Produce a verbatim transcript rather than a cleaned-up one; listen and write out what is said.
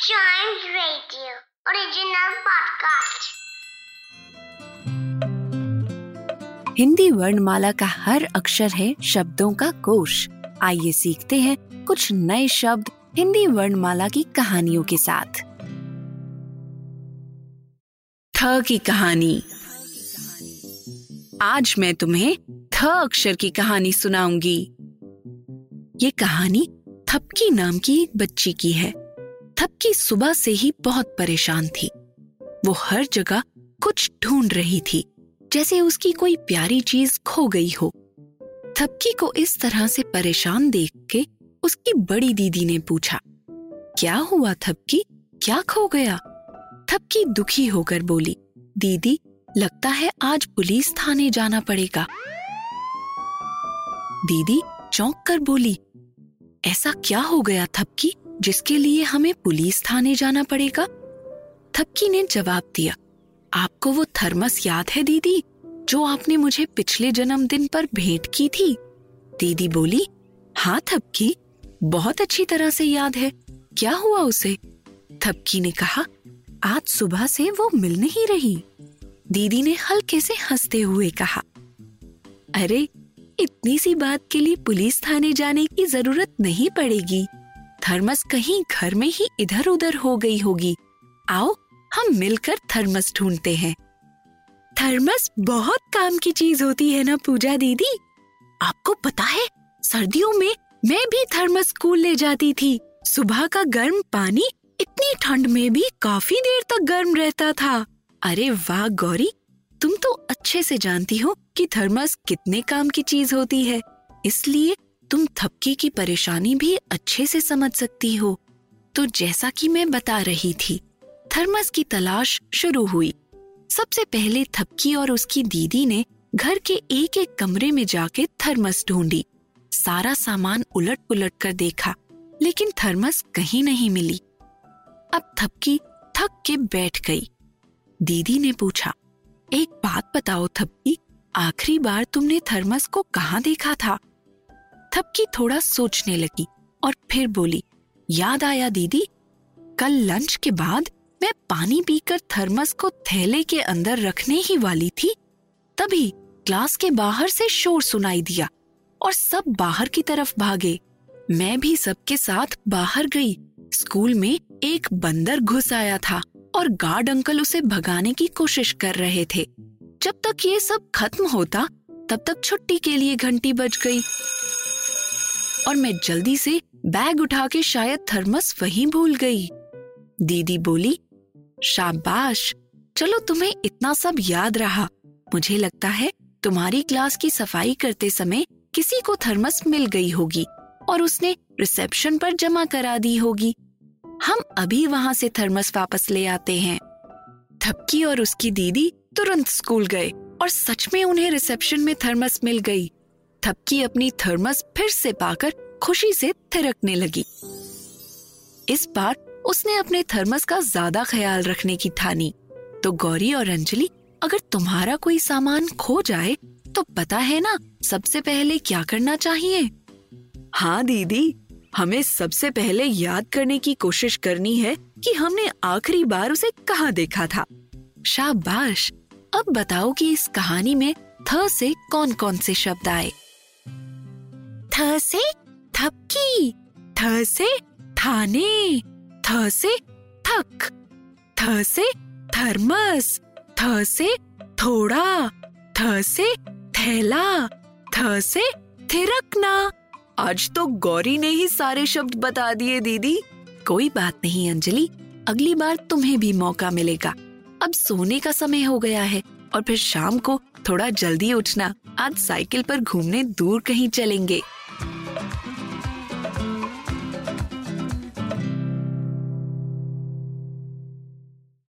Giant Radio original podcast. Hindi वर्णमाला का हर अक्षर है शब्दों का कोश। आइए सीखते हैं कुछ नए शब्द हिंदी वर्णमाला की कहानियों के साथ। थ की कहानी। आज मैं तुम्हें थ अक्षर की कहानी सुनाऊंगी। ये कहानी थपकी नाम की एक बच्ची की है। थपकी सुबह से ही बहुत परेशान थी। वो हर जगह कुछ ढूंढ रही थी, जैसे उसकी कोई प्यारी चीज खो गई हो। थपकी को इस तरह से परेशान देख के उसकी बड़ी दीदी ने पूछा, क्या हुआ थपकी, क्या खो गया? थपकी दुखी होकर बोली, दीदी लगता है आज पुलिस थाने जाना पड़ेगा। दीदी चौंक कर बोली, ऐसा क्या हो गया थपकी जिसके लिए हमें पुलिस थाने जाना पड़ेगा? थपकी ने जवाब दिया, आपको वो थर्मस याद है दीदी, जो आपने मुझे पिछले जन्मदिन पर भेंट की थी? दीदी बोली, हाँ थपकी, बहुत अच्छी तरह से याद है, क्या हुआ उसे? थपकी ने कहा, आज सुबह से वो मिल नहीं रही। दीदी ने हल्के से हंसते हुए कहा, अरे इतनी सी बात के लिए पुलिस थाने जाने की जरूरत नहीं पड़ेगी। थर्मस कहीं घर में ही इधर उधर हो गई होगी। आओ हम मिलकर थर्मस ढूंढते हैं। थर्मस बहुत काम की चीज होती है ना पूजा दीदी? आपको पता है, सर्दियों में मैं भी थर्मस स्कूल ले जाती थी। सुबह का गर्म पानी इतनी ठंड में भी काफी देर तक गर्म रहता था। अरे वाह गौरी, तुम तो अच्छे से जानती हो कि थर्मस कितने काम की चीज होती है, इसलिए तुम थपकी की परेशानी भी अच्छे से समझ सकती हो। तो जैसा कि मैं बता रही थी, थर्मस की तलाश शुरू हुई। सबसे पहले थपकी और उसकी दीदी ने घर के एक एक कमरे में जाके थर्मस ढूंढी। सारा सामान उलट पुलट कर देखा, लेकिन थर्मस कहीं नहीं मिली। अब थपकी थक के बैठ गई। दीदी ने पूछा, एक बात बताओ थपकी, आखिरी बार तुमने थर्मस को कहाँ देखा था? थपकी थोड़ा सोचने लगी और फिर बोली, याद आया दीदी, कल लंच के बाद मैं पानी पीकर थर्मस को थैले के अंदर रखने ही वाली थी, तभी क्लास के बाहर से शोर सुनाई दिया और सब बाहर की तरफ भागे। मैं भी सबके साथ बाहर गई। स्कूल में एक बंदर घुस आया था और गार्ड अंकल उसे भगाने की कोशिश कर रहे थे। जब तक ये सब खत्म होता, तब तक छुट्टी के लिए घंटी बज गई और मैं जल्दी से बैग उठा के शायद थर्मस वहीं भूल गई। दीदी बोली, शाबाश, चलो तुम्हें इतना सब याद रहा। मुझे लगता है तुम्हारी क्लास की सफाई करते समय किसी को थर्मस मिल गई होगी और उसने रिसेप्शन पर जमा करा दी होगी। हम अभी वहां से थर्मस वापस ले आते हैं। थपकी और उसकी दीदी तुरंत स्कूल गए और सच में उन्हें रिसेप्शन में थर्मस मिल गई। थपकी अपनी थर्मस फिर से पाकर खुशी से थिरकने लगी। इस बार उसने अपने थर्मस का ज्यादा ख्याल रखने की ठानी। तो गौरी और अंजलि, अगर तुम्हारा कोई सामान खो जाए तो पता है ना सबसे पहले क्या करना चाहिए? हाँ दीदी, हमें सबसे पहले याद करने की कोशिश करनी है कि हमने आखिरी बार उसे कहाँ देखा था। शाबाश, अब बताओ कि इस कहानी में थ से कौन कौन से शब्द आए? थ से थपकी, थ से थाने, थ से थक, थ से थर्मस, थ से थोड़ा, थ से थैला, थ से थिरकना। आज तो गौरी ने ही सारे शब्द बता दिए दीदी। कोई बात नहीं अंजलि, अगली बार तुम्हें भी मौका मिलेगा। अब सोने का समय हो गया है और फिर शाम को थोड़ा जल्दी उठना। आज साइकिल पर घूमने दूर कहीं चलेंगे।